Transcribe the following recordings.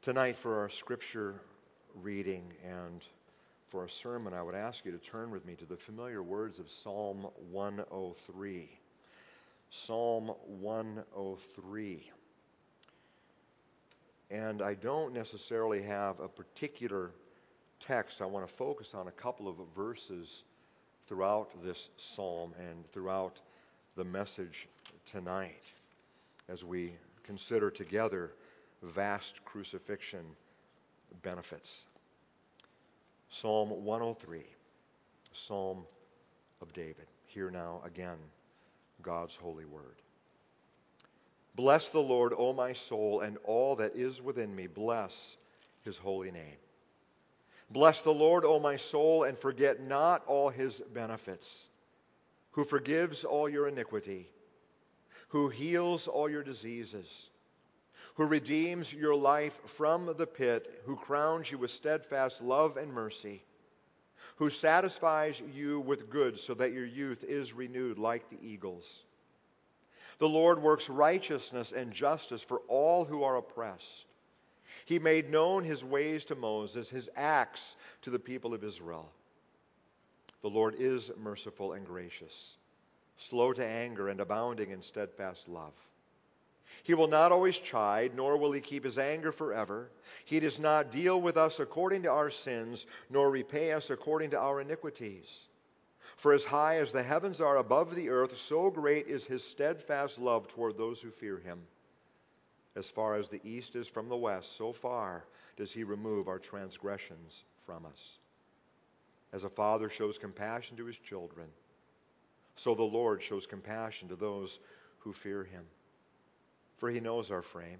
Tonight, for our scripture reading and for our sermon, I would ask you to turn with me to the familiar words of Psalm 103. Psalm 103. And I don't necessarily have a particular text. I want to focus on a couple of verses throughout this psalm and throughout the message tonight as we consider together vast crucifixion benefits. Psalm 103, Psalm of David. Hear now again God's holy word. Bless the Lord, O my soul, and all that is within me. Bless his holy name. Bless the Lord, O my soul, and forget not all his benefits, who forgives all your iniquity, who heals all your diseases, who redeems your life from the pit, who crowns you with steadfast love and mercy, who satisfies you with good so that your youth is renewed like the eagles. The Lord works righteousness and justice for all who are oppressed. He made known his ways to Moses, his acts to the people of Israel. The Lord is merciful and gracious, slow to anger and abounding in steadfast love. He will not always chide, nor will he keep his anger forever. He does not deal with us according to our sins, nor repay us according to our iniquities. For as high as the heavens are above the earth, so great is his steadfast love toward those who fear him. As far as the east is from the west, so far does he remove our transgressions from us. As a father shows compassion to his children, so the Lord shows compassion to those who fear him. For he knows our frame.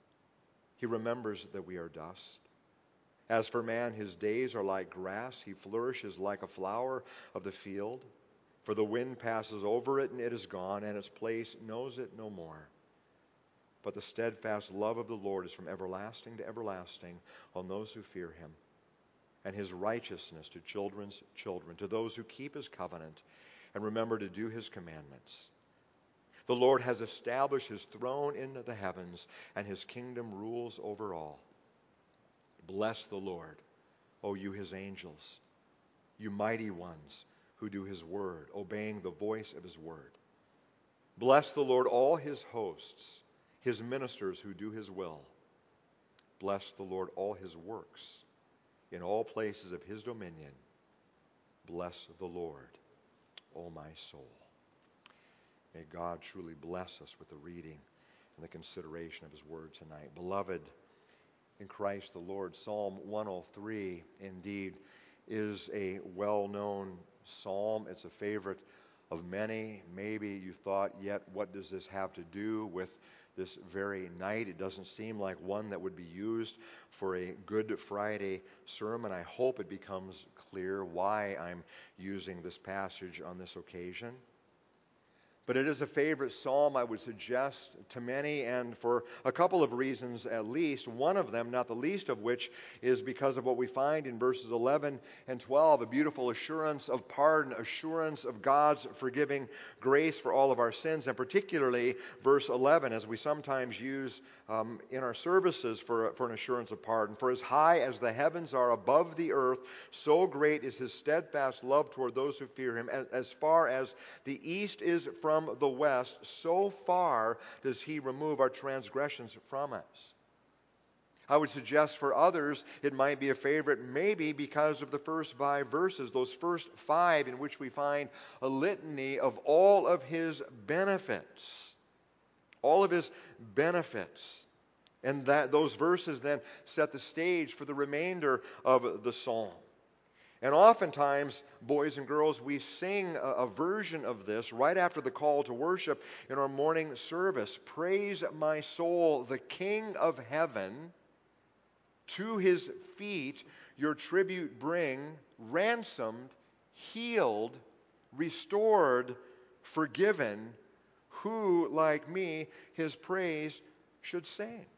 He remembers that we are dust. As for man, his days are like grass. He flourishes like a flower of the field. For the wind passes over it, and it is gone, and its place knows it no more. But the steadfast love of the Lord is from everlasting to everlasting on those who fear him, and his righteousness to children's children, to those who keep his covenant and remember to do his commandments. The Lord has established his throne in the heavens, and his kingdom rules over all. Bless the Lord, O you his angels, you mighty ones who do his word, obeying the voice of his word. Bless the Lord, all his hosts, his ministers who do his will. Bless the Lord, all his works, in all places of his dominion. Bless the Lord, O my soul. May God truly bless us with the reading and the consideration of his word tonight. Beloved in Christ the Lord, Psalm 103 indeed is a well-known psalm. It's a favorite of many. Maybe you thought, yet what does this have to do with this very night? It doesn't seem like one that would be used for a Good Friday sermon. I hope it becomes clear why I'm using this passage on this occasion. But it is a favorite psalm, I would suggest, to many, and for a couple of reasons at least. One of them, not the least of which, is because of what we find in verses 11 and 12, a beautiful assurance of pardon, assurance of God's forgiving grace for all of our sins, and particularly verse 11, as we sometimes use in our services for an assurance of pardon. For as high as the heavens are above the earth, so great is his steadfast love toward those who fear him. As far as the east is from the west, so far does he remove our transgressions from us. I would suggest for others it might be a favorite maybe because of the first 5 verses, those first 5 in which we find a litany of all of his benefits. All of his benefits. And that those verses then set the stage for the remainder of the psalm. And oftentimes, boys and girls, we sing a version of this right after the call to worship in our morning service. Praise my soul, the King of heaven. To his feet your tribute bring, ransomed, healed, restored, forgiven. Who, like me, his praise should sing?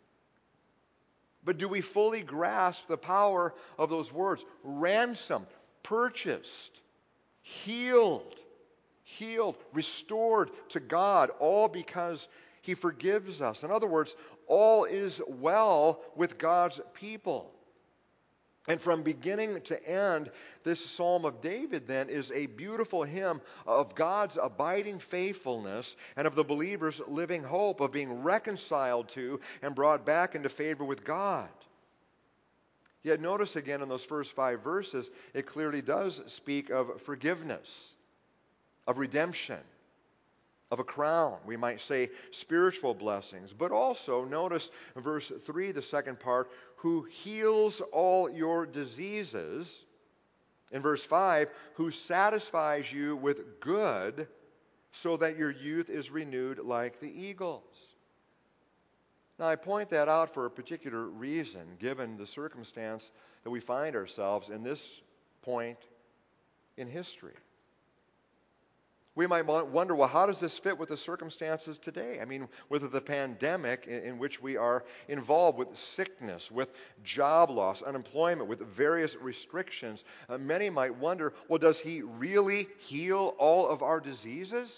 But do we fully grasp the power of those words? Ransomed, purchased, healed, restored to God, all because he forgives us. In other words, all is well with God's people. And from beginning to end, this Psalm of David then is a beautiful hymn of God's abiding faithfulness and of the believer's living hope of being reconciled to and brought back into favor with God. Yet notice again in those first 5 verses, it clearly does speak of forgiveness, of redemption, of a crown, we might say spiritual blessings. But also, notice in verse 3, the second part, who heals all your diseases. In verse 5, who satisfies you with good so that your youth is renewed like the eagles. Now, I point that out for a particular reason, given the circumstance that we find ourselves in this point in history. We might wonder, well, how does this fit with the circumstances today? I mean, with the pandemic in which we are involved, with sickness, with job loss, unemployment, with various restrictions, many might wonder, well, does he really heal all of our diseases?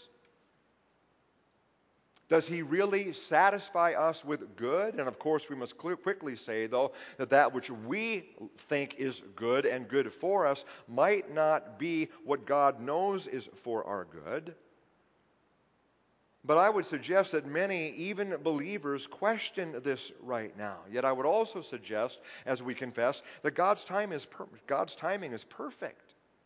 Does he really satisfy us with good? And of course, we must quickly say, though, that which we think is good and good for us might not be what God knows is for our good. But I would suggest that many, even believers, question this right now. Yet I would also suggest, as we confess, that God's timing is perfect.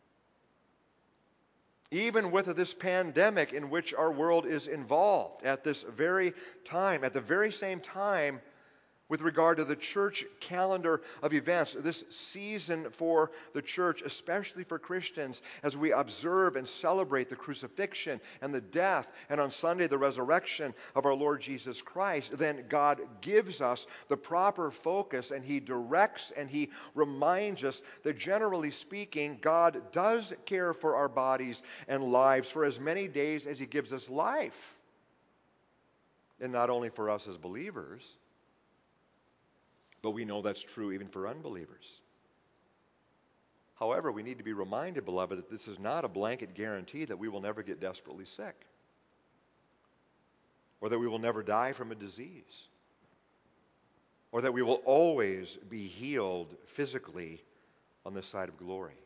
Even with this pandemic in which our world is involved at this very time, at the very same time with regard to the church calendar of events, this season for the church, especially for Christians, as we observe and celebrate the crucifixion and the death, and on Sunday the resurrection of our Lord Jesus Christ, then God gives us the proper focus, and He directs and He reminds us that generally speaking, God does care for our bodies and lives for as many days as He gives us life. And not only for us as believers, but we know that's true even for unbelievers. However, we need to be reminded, beloved, that this is not a blanket guarantee that we will never get desperately sick, or that we will never die from a disease, or that we will always be healed physically on this side of glory.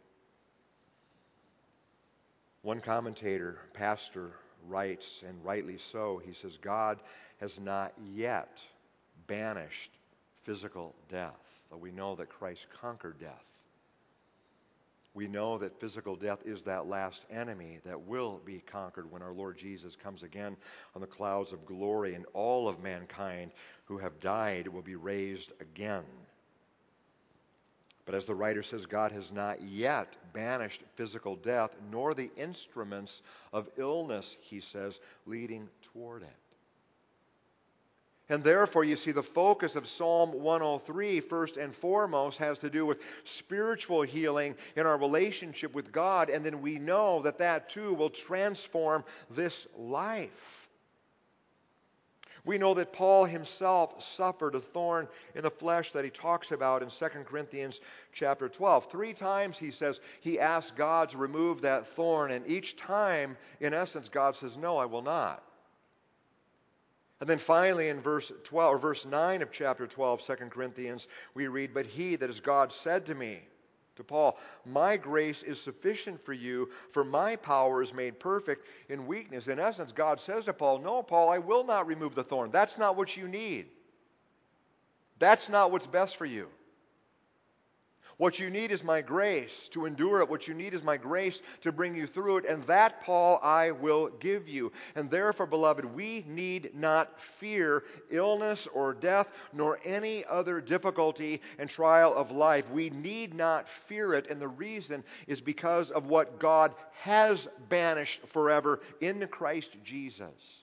One commentator, pastor, writes, and rightly so, he says, God has not yet banished physical death, though we know that Christ conquered death. We know that physical death is that last enemy that will be conquered when our Lord Jesus comes again on the clouds of glory, and all of mankind who have died will be raised again. But as the writer says, God has not yet banished physical death, nor the instruments of illness, he says, leading toward it. And therefore, you see, the focus of Psalm 103, first and foremost, has to do with spiritual healing in our relationship with God, and then we know that that too will transform this life. We know that Paul himself suffered a thorn in the flesh that he talks about in 2 Corinthians chapter 12. 3 times, he says, he asked God to remove that thorn, and each time, in essence, God says, no, I will not. And then finally in verse 9 of chapter 12, 2 Corinthians, we read, but he, that is God, said to me, to Paul, my grace is sufficient for you, for my power is made perfect in weakness. In essence, God says to Paul, no, Paul, I will not remove the thorn. That's not what you need. That's not what's best for you. What you need is my grace to endure it. What you need is my grace to bring you through it. And that, Paul, I will give you. And therefore, beloved, we need not fear illness or death, nor any other difficulty and trial of life. We need not fear it. And the reason is because of what God has banished forever in Christ Jesus.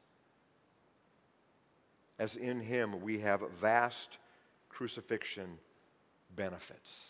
As in Him we have vast crucifixion benefits.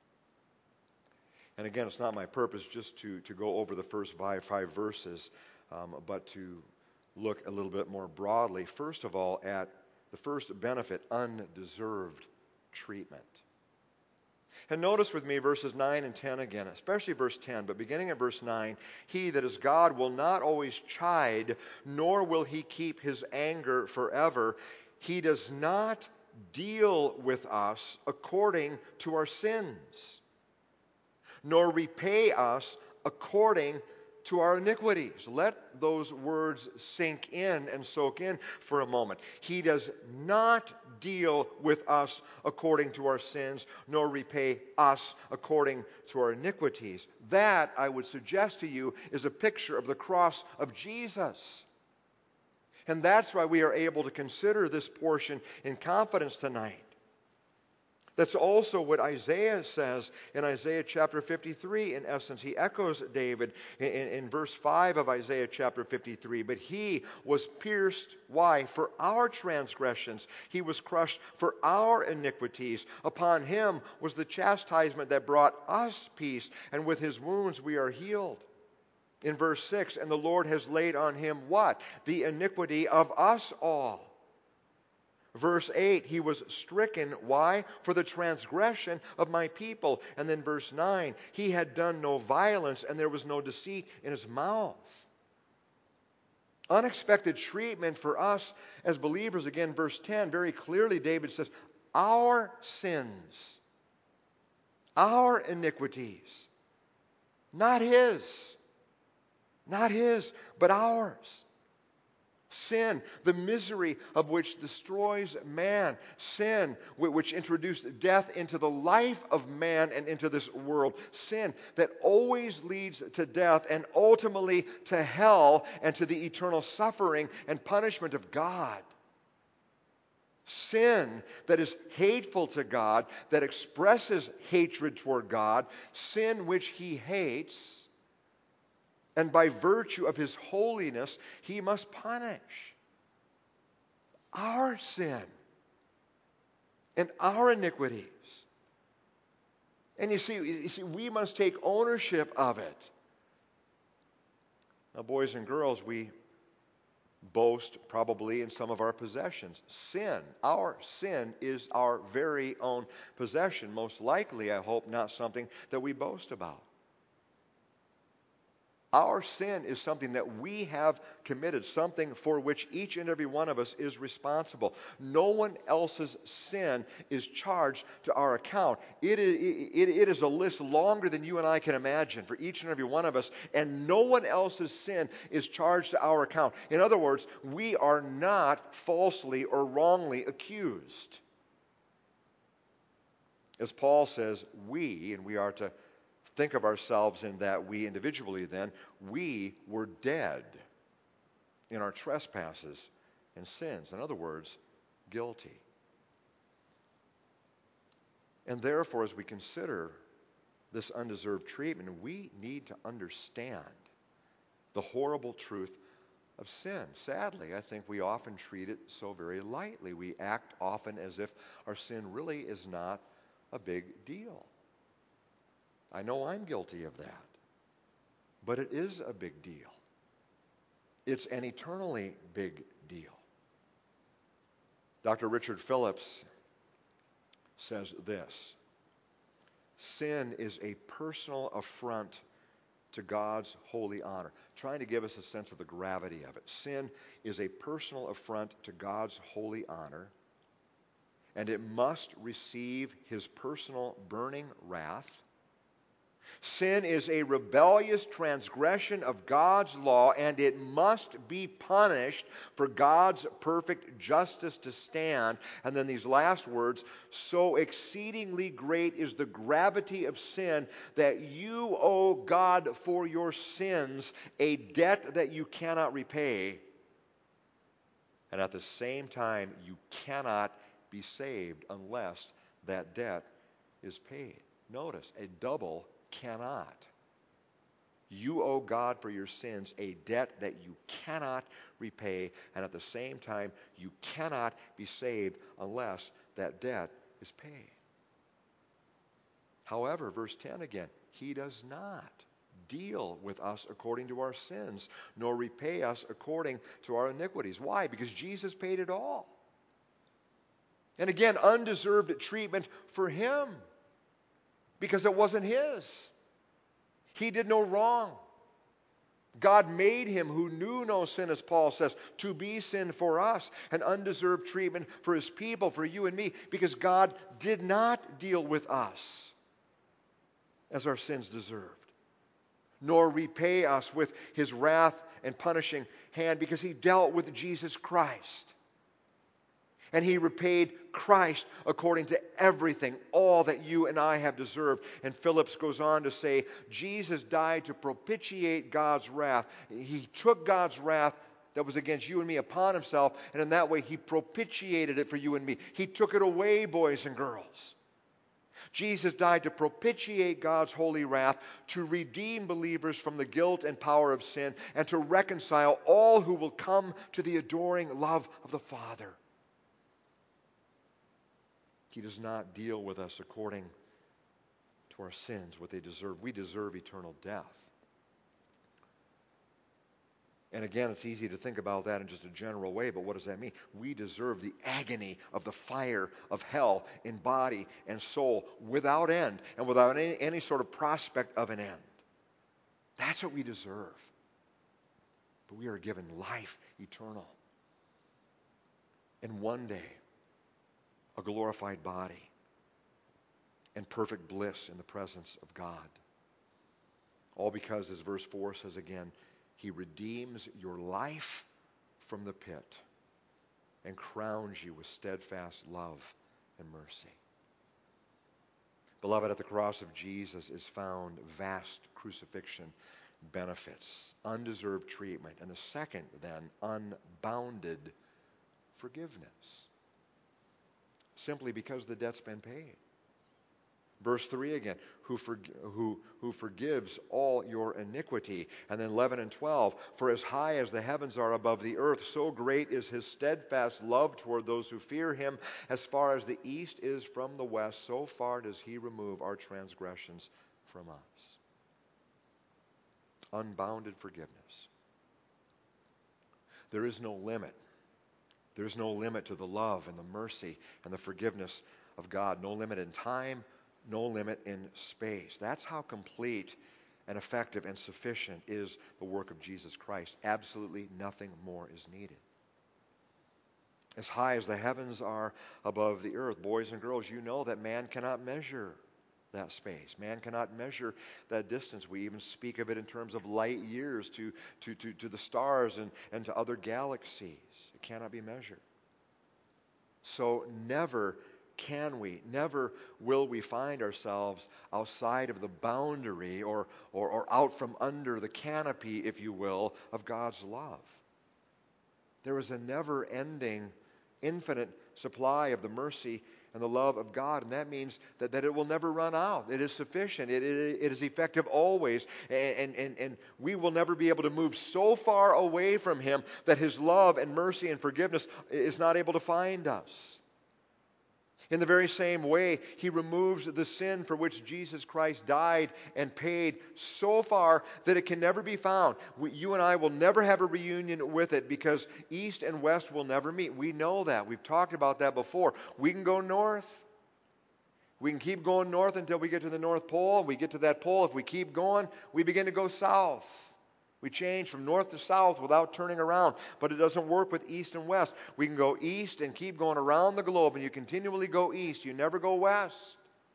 And again, it's not my purpose just to go over the first five verses, but to look a little bit more broadly, first of all, at the first benefit, undeserved treatment. And notice with me verses 9 and 10 again, especially verse 10, but beginning at verse 9, he that is God will not always chide, nor will he keep his anger forever. He does not deal with us according to our sins, nor repay us according to our iniquities. Let those words sink in and soak in for a moment. He does not deal with us according to our sins, nor repay us according to our iniquities. That, I would suggest to you, is a picture of the cross of Jesus. And that's why we are able to consider this portion in confidence tonight. That's also what Isaiah says in Isaiah chapter 53. In essence, he echoes David in verse 5 of Isaiah chapter 53. But he was pierced, why? For our transgressions. He was crushed for our iniquities. Upon him was the chastisement that brought us peace, and with his wounds we are healed. In verse 6, and the Lord has laid on him what? The iniquity of us all. Verse 8, he was stricken. Why? For the transgression of my people. And then verse 9, he had done no violence, and there was no deceit in his mouth. Unexpected treatment for us as believers. Again, verse 10, very clearly David says, our sins, our iniquities, not his, but ours. Sin, the misery of which destroys man. Sin, which introduced death into the life of man and into this world. Sin that always leads to death and ultimately to hell and to the eternal suffering and punishment of God. Sin that is hateful to God, that expresses hatred toward God. Sin which he hates. And by virtue of his holiness, he must punish. Our sin and our iniquities. And you see, we must take ownership of it. Now, boys and girls, we boast probably in some of our possessions. Sin, our sin is our very own possession. Most likely, I hope, not something that we boast about. Our sin is something that we have committed, something for which each and every one of us is responsible. No one else's sin is charged to our account. It is a list longer than you and I can imagine for each and every one of us, and no one else's sin is charged to our account. In other words, we are not falsely or wrongly accused. As Paul says, we are to think of ourselves in that we individually then, we were dead in our trespasses and sins. In other words, guilty. And therefore, as we consider this undeserved treatment, we need to understand the horrible truth of sin. Sadly, I think we often treat it so very lightly. We act often as if our sin really is not a big deal. I know I'm guilty of that. But it is a big deal. It's an eternally big deal. Dr. Richard Phillips says this: sin is a personal affront to God's holy honor. Trying to give us a sense of the gravity of it. Sin is a personal affront to God's holy honor, and it must receive his personal burning wrath. Sin is a rebellious transgression of God's law, and it must be punished for God's perfect justice to stand. And then these last words, so exceedingly great is the gravity of sin that you owe God for your sins a debt that you cannot repay. And at the same time, you cannot be saved unless that debt is paid. Notice, a double cannot. You owe God for your sins a debt that you cannot repay, and at the same time, you cannot be saved unless that debt is paid. However, verse 10 again, he does not deal with us according to our sins, nor repay us according to our iniquities. Why? Because Jesus paid it all. And again, undeserved treatment for him, because it wasn't his. He did no wrong. God made him who knew no sin, as Paul says, to be sin for us, an undeserved treatment for his people, for you and me, because God did not deal with us as our sins deserved, nor repay us with his wrath and punishing hand, because he dealt with Jesus Christ. And he repaid Christ according to everything, all that you and I have deserved. And Phillips goes on to say, Jesus died to propitiate God's wrath. He took God's wrath that was against you and me upon himself, and in that way he propitiated it for you and me. He took it away, boys and girls. Jesus died to propitiate God's holy wrath, to redeem believers from the guilt and power of sin, and to reconcile all who will come to the adoring love of the Father. He does not deal with us according to our sins, what they deserve. We deserve eternal death. And again, it's easy to think about that in just a general way, but what does that mean? We deserve the agony of the fire of hell in body and soul without end and without any sort of prospect of an end. That's what we deserve. But we are given life eternal. And one day, a glorified body and perfect bliss in the presence of God. All because, as verse 4 says again, he redeems your life from the pit and crowns you with steadfast love and mercy. Beloved, at the cross of Jesus is found vast crucifixion benefits, undeserved treatment, and the second then, unbounded forgiveness. Simply because the debt's been paid. Verse 3 again, who forgives all your iniquity. And then 11 and 12, for as high as the heavens are above the earth, so great is his steadfast love toward those who fear him. As far as the east is from the west, so far does he remove our transgressions from us. Unbounded forgiveness. There is no limit. There's no limit to the love and the mercy and the forgiveness of God. No limit in time, no limit in space. That's how complete and effective and sufficient is the work of Jesus Christ. Absolutely nothing more is needed. As high as the heavens are above the earth, boys and girls, you know that man cannot measure that space. Man cannot measure that distance. We even speak of it in terms of light years to the stars and to other galaxies. It cannot be measured. So never will we find ourselves outside of the boundary or out from under the canopy, if you will, of God's love. There is a never-ending, infinite supply of the mercy and the love of God, and that means that it will never run out. It is sufficient. It is effective always, and we will never be able to move so far away from him that his love and mercy and forgiveness is not able to find us. In the very same way, he removes the sin for which Jesus Christ died and paid so far that it can never be found. You and I will never have a reunion with it because east and west will never meet. We know that. We've talked about that before. We can go north. We can keep going north until we get to the North Pole. We get to that pole. If we keep going, we begin to go south. We change from north to south without turning around, but it doesn't work with east and west. We can go east and keep going around the globe, and you continually go east. You never go west.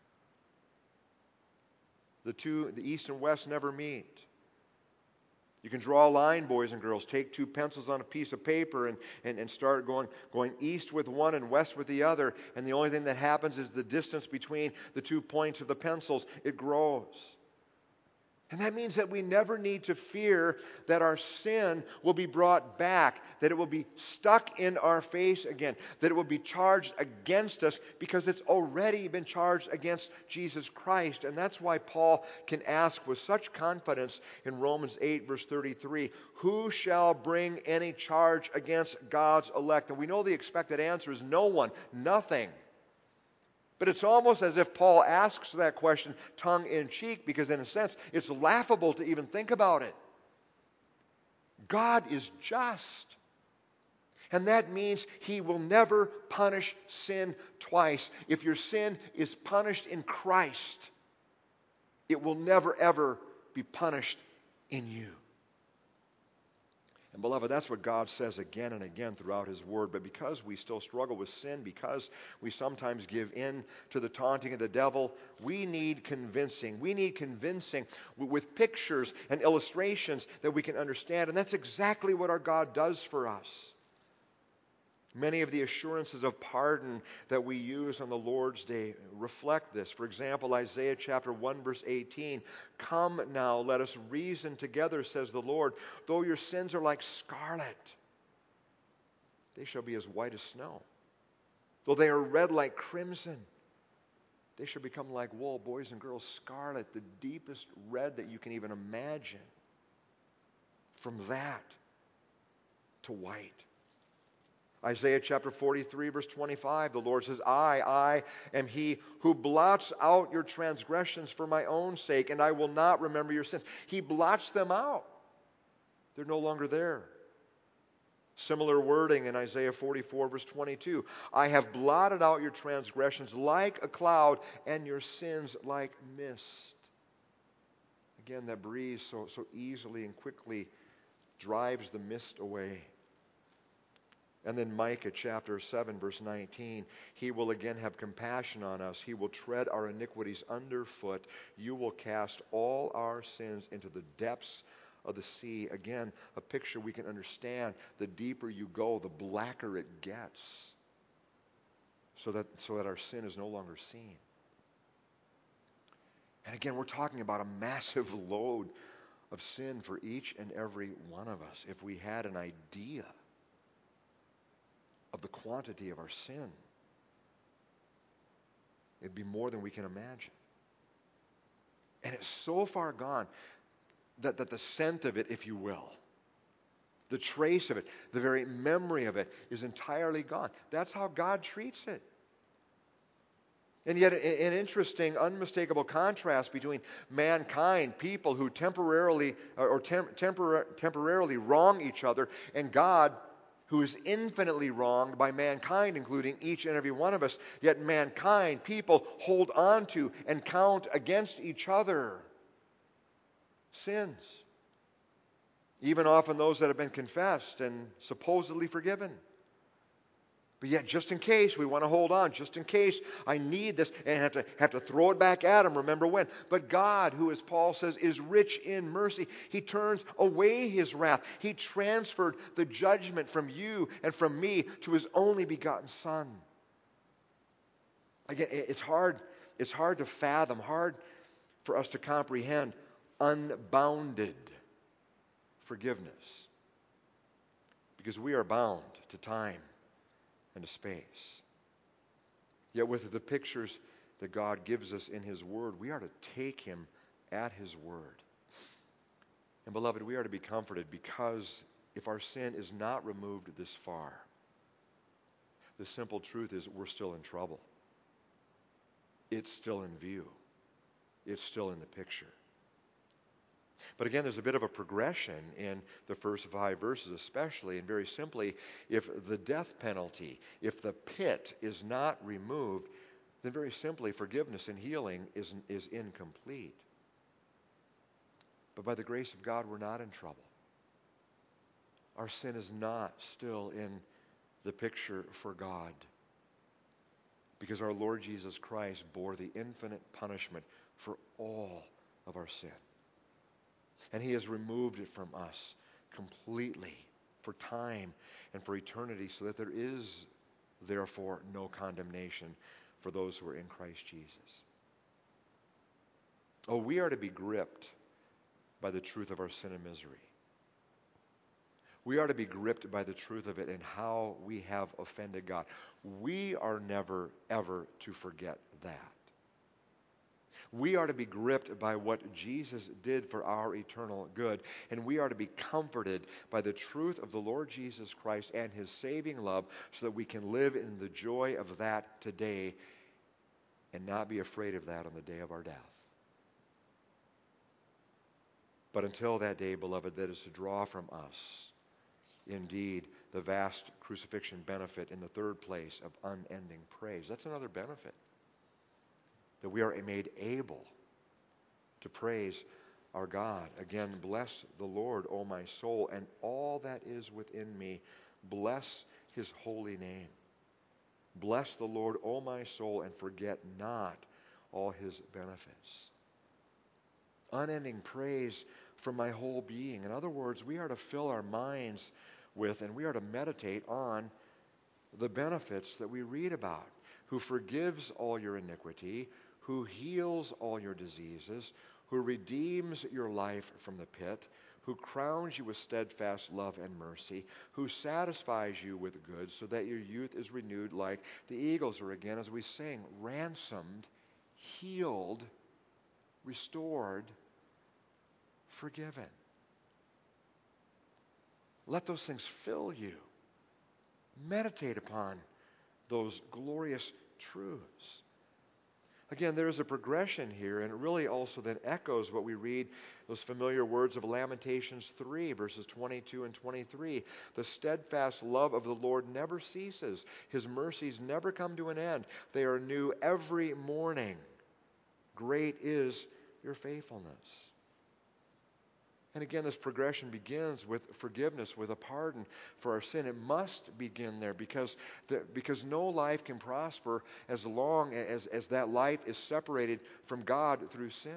The east and west never meet. You can draw a line, boys and girls. Take two pencils on a piece of paper and start going east with one and west with the other, and the only thing that happens is the distance between the 2 points of the pencils, it grows. And that means that we never need to fear that our sin will be brought back, that it will be stuck in our face again, that it will be charged against us because it's already been charged against Jesus Christ. And that's why Paul can ask with such confidence in Romans 8, verse 33, who shall bring any charge against God's elect? And we know the expected answer is no one, nothing. But it's almost as if Paul asks that question tongue-in-cheek because in a sense it's laughable to even think about it. God is just. And that means he will never punish sin twice. If your sin is punished in Christ, it will never ever be punished in you. And beloved, that's what God says again and again throughout His Word. But because we still struggle with sin, because we sometimes give in to the taunting of the devil, we need convincing. We need convincing with pictures and illustrations that we can understand. And that's exactly what our God does for us. Many of the assurances of pardon that we use on the Lord's Day reflect this. For example, Isaiah chapter 1, verse 18. Come now, let us reason together, says the Lord. Though your sins are like scarlet, they shall be as white as snow. Though they are red like crimson, they shall become like wool. Boys and girls, scarlet, the deepest red that you can even imagine. From that to white. Isaiah chapter 43, verse 25, the Lord says, I am He who blots out your transgressions for my own sake, and I will not remember your sins. He blots them out. They're no longer there. Similar wording in Isaiah 44, verse 22. I have blotted out your transgressions like a cloud, and your sins like mist. Again, that breeze so easily and quickly drives the mist away. And then Micah chapter 7, verse 19, He will again have compassion on us. He will tread our iniquities underfoot. You will cast all our sins into the depths of the sea. Again, a picture we can understand. The deeper you go, the blacker it gets. So that our sin is no longer seen. And again, we're talking about a massive load of sin for each and every one of us. If we had an idea of the quantity of our sin, it'd be more than we can imagine. And it's so far gone that the scent of it, if you will, the trace of it, the very memory of it is entirely gone. That's how God treats it. And yet an interesting, unmistakable contrast between mankind, people who temporarily wrong each other, and God, who is infinitely wronged by mankind, including each and every one of us. Yet mankind, people, hold on to and count against each other sins. Even often those that have been confessed and supposedly forgiven. But yet, just in case, we want to hold on. Just in case I need this and have to throw it back at Him. Remember when? But God, who, as Paul says, is rich in mercy, He turns away His wrath. He transferred the judgment from you and from me to His only begotten Son. Again, it's hard to fathom, hard for us to comprehend unbounded forgiveness. Because we are bound to time and to space. Yet with the pictures that God gives us in His Word, we are to take Him at His word. And beloved, we are to be comforted because if our sin is not removed this far, the simple truth is we're still in trouble. It's still in view. It's still in the picture. But again, there's a bit of a progression in the first 5 verses especially, and very simply, if the death penalty, if the pit is not removed, then very simply forgiveness and healing is incomplete. But by the grace of God, we're not in trouble. Our sin is not still in the picture for God, because our Lord Jesus Christ bore the infinite punishment for all of our sin. And He has removed it from us completely for time and for eternity, so that there is, therefore, no condemnation for those who are in Christ Jesus. Oh, we are to be gripped by the truth of our sin and misery. We are to be gripped by the truth of it and how we have offended God. We are never, ever to forget that. We are to be gripped by what Jesus did for our eternal good, and we are to be comforted by the truth of the Lord Jesus Christ and His saving love, so that we can live in the joy of that today and not be afraid of that on the day of our death. But until that day, beloved, that is to draw from us, indeed, the vast crucifixion benefit in the third place of unending praise. That's another benefit. That we are made able to praise our God. Again, bless the Lord, O my soul, and all that is within me. Bless his holy name. Bless the Lord, O my soul, and forget not all his benefits. Unending praise from my whole being. In other words, we are to fill our minds with and we are to meditate on the benefits that we read about. Who forgives all your iniquity, who heals all your diseases, who redeems your life from the pit, who crowns you with steadfast love and mercy, who satisfies you with good so that your youth is renewed like the eagles. Or again, as we sing, ransomed, healed, restored, forgiven. Let those things fill you. Meditate upon those glorious truths. Again, there is a progression here, and it really also then echoes what we read, those familiar words of Lamentations 3, verses 22 and 23. The steadfast love of the Lord never ceases. His mercies never come to an end. They are new every morning. Great is your faithfulness. And again, this progression begins with forgiveness, with a pardon for our sin. It must begin there because no life can prosper as long as that life is separated from God through sin.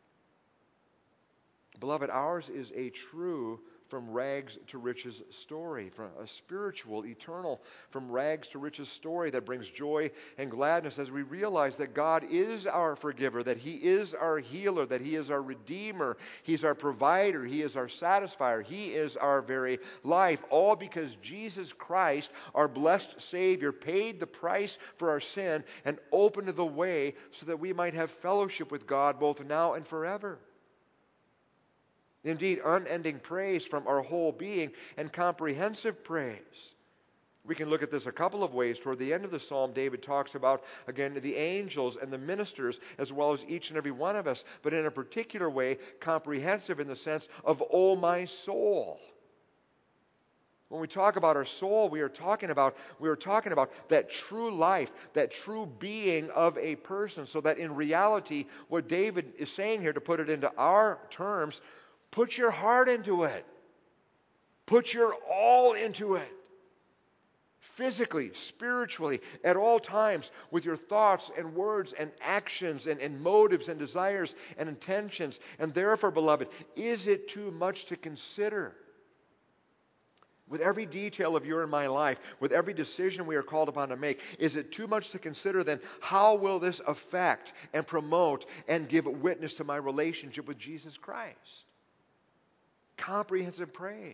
Beloved, ours is a true from rags to riches story, from a spiritual, eternal, from rags to riches story that brings joy and gladness as we realize that God is our forgiver, that He is our healer, that He is our redeemer, He's our provider, He is our satisfier, He is our very life, all because Jesus Christ, our blessed Savior, paid the price for our sin and opened the way so that we might have fellowship with God both now and forever. Indeed, unending praise from our whole being and comprehensive praise. We can look at this a couple of ways. Toward the end of the psalm, David talks about, again, the angels and the ministers, as well as each and every one of us, but in a particular way, comprehensive in the sense of, oh, my soul. When we talk about our soul, we are talking about that true life, that true being of a person, so that in reality, what David is saying here, to put it into our terms, put your heart into it. Put your all into it. Physically, spiritually, at all times, with your thoughts and words and actions and motives and desires and intentions. And therefore, beloved, is it too much to consider? With every detail of your and my life, with every decision we are called upon to make, is it too much to consider then how will this affect and promote and give witness to my relationship with Jesus Christ? Comprehensive praise.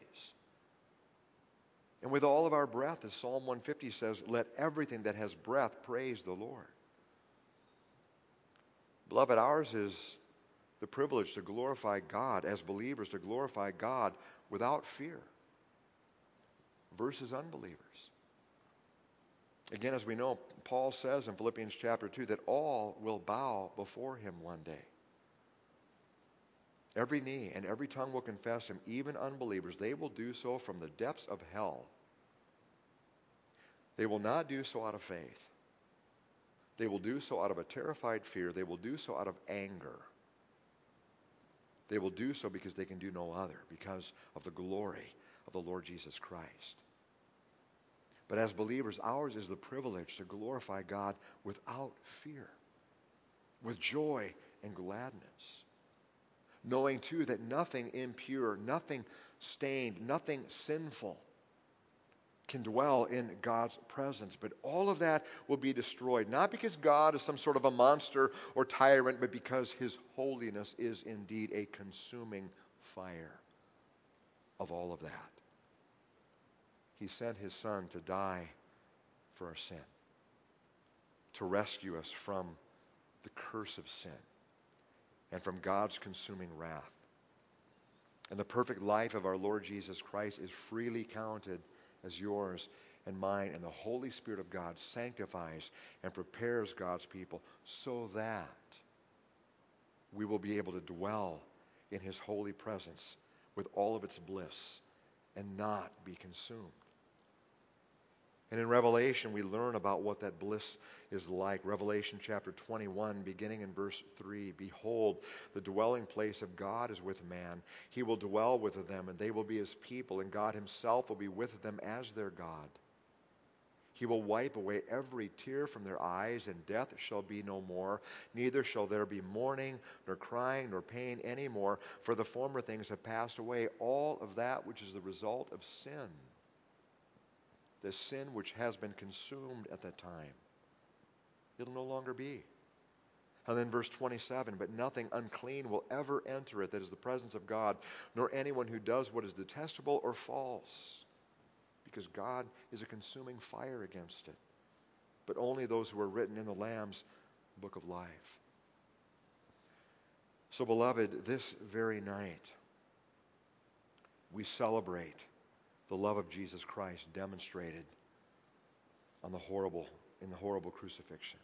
And with all of our breath, as Psalm 150 says, let everything that has breath praise the Lord. Beloved, ours is the privilege to glorify God as believers, to glorify God without fear versus unbelievers. Again, as we know, Paul says in Philippians chapter 2 that all will bow before him one day. Every knee and every tongue will confess him, even unbelievers. They will do so from the depths of hell. They will not do so out of faith. They will do so out of a terrified fear. They will do so out of anger. They will do so because they can do no other, because of the glory of the Lord Jesus Christ. But as believers, ours is the privilege to glorify God without fear, with joy and gladness. Knowing, too, that nothing impure, nothing stained, nothing sinful can dwell in God's presence. But all of that will be destroyed, not because God is some sort of a monster or tyrant, but because His holiness is indeed a consuming fire of all of that. He sent His Son to die for our sin, to rescue us from the curse of sin and from God's consuming wrath. And the perfect life of our Lord Jesus Christ is freely counted as yours and mine, and the Holy Spirit of God sanctifies and prepares God's people so that we will be able to dwell in His holy presence with all of its bliss and not be consumed. And in Revelation, we learn about what that bliss is like. Revelation chapter 21, beginning in verse 3. Behold, the dwelling place of God is with man. He will dwell with them, and they will be his people, and God himself will be with them as their God. He will wipe away every tear from their eyes, and death shall be no more. Neither shall there be mourning, nor crying, nor pain any more, for the former things have passed away. All of that which is the result of sin, the sin which has been consumed at that time, it'll no longer be. And then verse 27, but nothing unclean will ever enter it, that is the presence of God, nor anyone who does what is detestable or false, because God is a consuming fire against it. But only those who are written in the Lamb's book of life. So, beloved, this very night, we celebrate the love of Jesus Christ demonstrated in the horrible crucifixion.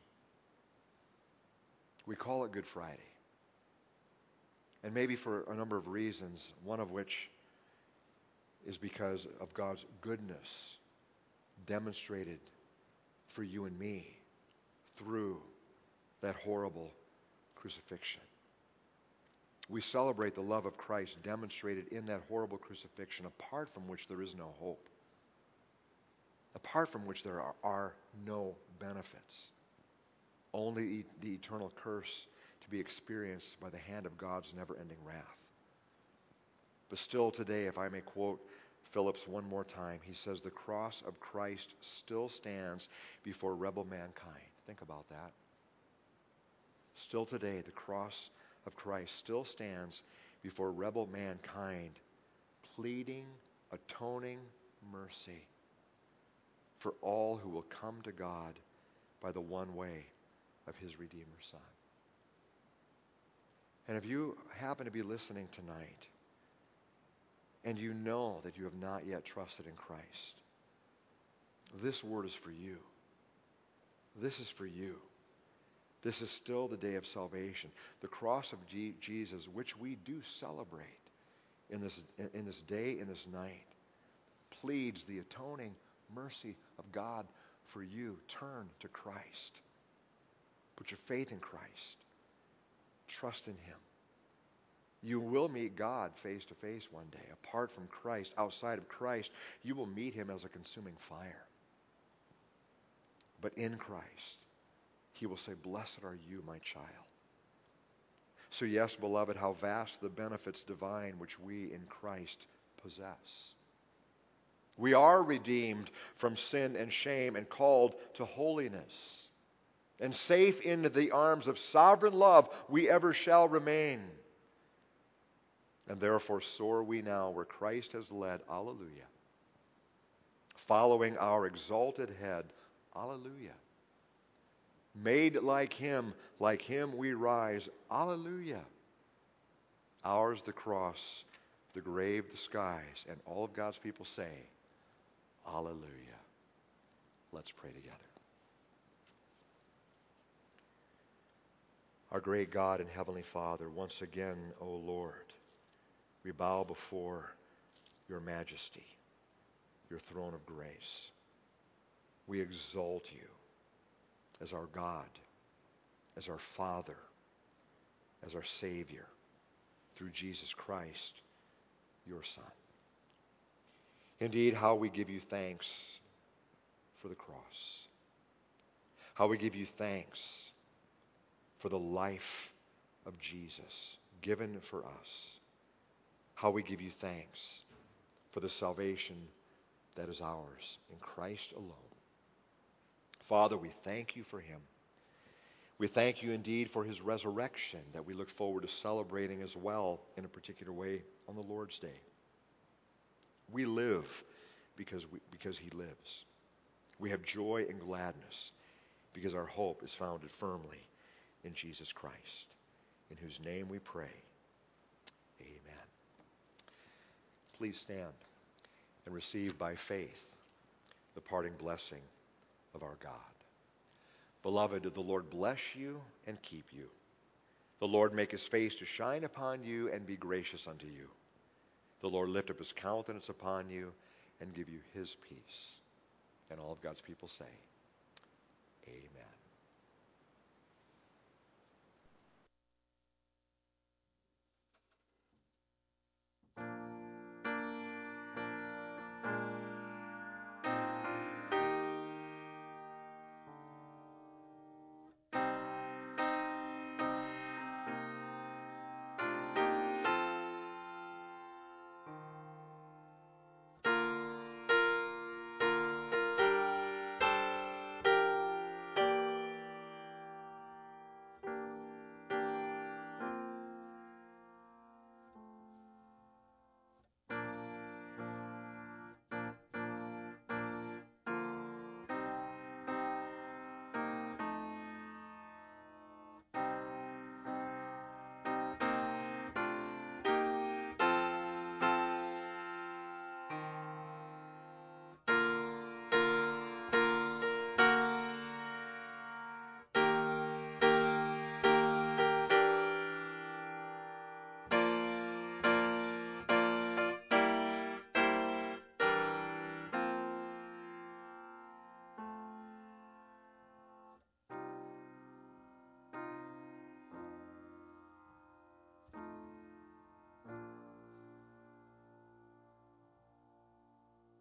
We call it Good Friday. And maybe for a number of reasons, one of which is because of God's goodness demonstrated for you and me through that horrible crucifixion. We celebrate the love of Christ demonstrated in that horrible crucifixion, apart from which there is no hope, apart from which there are no benefits, only the eternal curse to be experienced by the hand of God's never-ending wrath. But still today, if I may quote Phillips one more time, he says, the cross of Christ still stands before rebel mankind. Think about that. Still today, the cross of Christ still stands before rebel mankind, pleading, atoning mercy for all who will come to God by the one way of his Redeemer Son. And if you happen to be listening tonight, and you know that you have not yet trusted in Christ, this word is for you. This is for you. This is still the day of salvation. The cross of Jesus, which we do celebrate in this day, in this night, pleads the atoning mercy of God for you. Turn to Christ. Put your faith in Christ. Trust in him. You will meet God face to face one day. Apart from Christ, outside of Christ, you will meet him as a consuming fire. But in Christ, he will say, blessed are you, my child. So yes, beloved, how vast the benefits divine which we in Christ possess. We are redeemed from sin and shame and called to holiness. And safe in the arms of sovereign love we ever shall remain. And therefore soar we now where Christ has led. Alleluia. Following our exalted head. Alleluia. Made like him we rise. Alleluia. Ours the cross, the grave, the skies, and all of God's people say, Alleluia. Let's pray together. Our great God and Heavenly Father, once again, O Lord, we bow before your majesty, your throne of grace. We exalt you as our God, as our Father, as our Savior, through Jesus Christ, your Son. Indeed, how we give you thanks for the cross. How we give you thanks for the life of Jesus given for us. How we give you thanks for the salvation that is ours in Christ alone. Father, we thank you for him. We thank you indeed for his resurrection that we look forward to celebrating as well in a particular way on the Lord's Day. We live because he lives. We have joy and gladness because our hope is founded firmly in Jesus Christ, in whose name we pray. Amen. Please stand and receive by faith the parting blessing of our God. Beloved, the Lord bless you and keep you. The Lord make his face to shine upon you and be gracious unto you. The Lord lift up his countenance upon you and give you his peace. And all of God's people say, Amen.